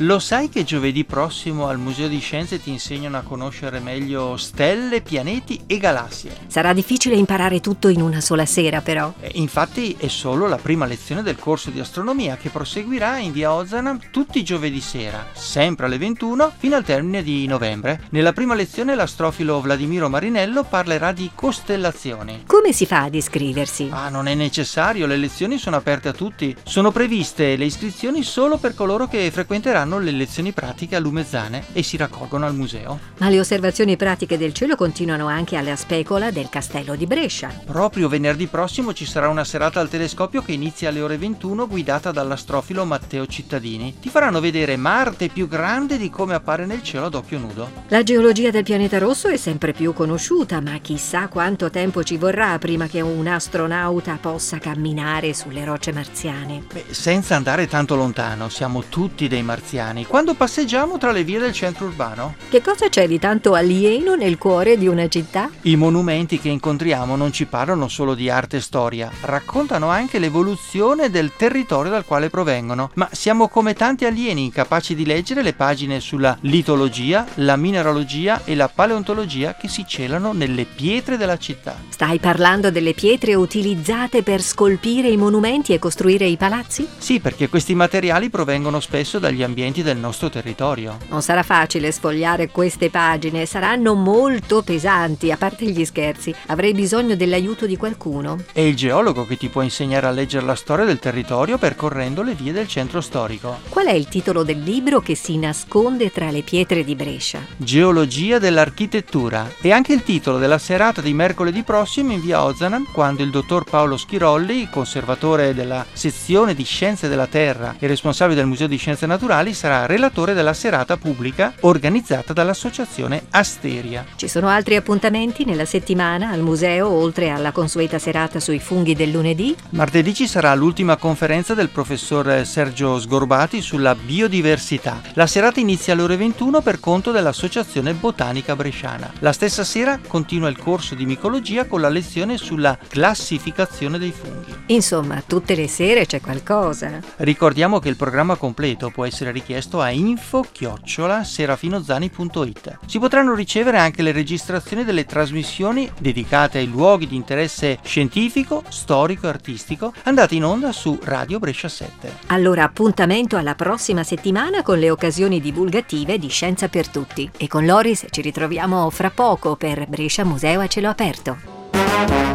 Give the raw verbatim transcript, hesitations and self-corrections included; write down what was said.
Lo sai che giovedì prossimo al Museo di Scienze ti insegnano a conoscere meglio stelle, pianeti e galassie? Sarà difficile imparare tutto in una sola sera, però. E infatti è solo la prima lezione del corso di astronomia che proseguirà in via Ozanam tutti i giovedì sera, sempre alle ventuno, fino al termine di novembre. Nella prima lezione l'astrofilo Vladimiro Marinello parlerà di costellazioni. Come si fa ad iscriversi? Ah, non è necessario, le lezioni sono aperte a tutti. Sono previste le iscrizioni solo per coloro che frequenteranno le lezioni pratiche a Lumezzane e si raccolgono al museo. Ma le osservazioni pratiche del cielo continuano anche alla specola del castello di Brescia. Proprio venerdì prossimo ci sarà una serata al telescopio che inizia alle ore ventuno, guidata dall'astrofilo Matteo Cittadini. Ti faranno vedere Marte più grande di come appare nel cielo ad occhio nudo. La geologia del pianeta rosso è sempre più conosciuta, ma chissà quanto tempo ci vorrà prima che un astronauta possa camminare sulle rocce marziane. Beh, senza andare tanto lontano, siamo tutti dei marziani. Quando passeggiamo tra le vie del centro urbano. Che cosa c'è di tanto alieno nel cuore di una città? I monumenti che incontriamo non ci parlano solo di arte e storia, raccontano anche l'evoluzione del territorio dal quale provengono. Ma siamo come tanti alieni incapaci di leggere le pagine sulla litologia, la mineralogia e la paleontologia che si celano nelle pietre della città. Stai parlando delle pietre utilizzate per scolpire i monumenti e costruire i palazzi? Sì, perché questi materiali provengono spesso dagli ambienti del nostro territorio. Non sarà facile sfogliare queste pagine, saranno molto pesanti, a parte gli scherzi. Avrei bisogno dell'aiuto di qualcuno. È il geologo che ti può insegnare a leggere la storia del territorio percorrendo le vie del centro storico. Qual è il titolo del libro che si nasconde tra le pietre di Brescia? Geologia dell'architettura. E anche il titolo della serata di mercoledì prossimo in via Ozanam, quando il dottor Paolo Schirolli, conservatore della sezione di Scienze della Terra e responsabile del Museo di Scienze Naturali, sarà relatore della serata pubblica organizzata dall'associazione Asteria. Ci sono altri appuntamenti nella settimana al museo, oltre alla consueta serata sui funghi del lunedì? Martedì ci sarà l'ultima conferenza del professor Sergio Sgorbati sulla biodiversità. La serata inizia alle ore ventuno per conto dell'Associazione Botanica Bresciana. La stessa sera continua il corso di micologia con la lezione sulla classificazione dei funghi. Insomma, tutte le sere c'è qualcosa. Ricordiamo che il programma completo può essere richiesto a info chiocciola serafinozani punto it. Si potranno ricevere anche le registrazioni delle trasmissioni dedicate ai luoghi di interesse scientifico, storico e artistico andate in onda su Radio Brescia sette. Allora appuntamento alla prossima settimana con le occasioni divulgative di Scienza per Tutti. E con Loris ci ritroviamo fra poco per Brescia Museo a cielo aperto.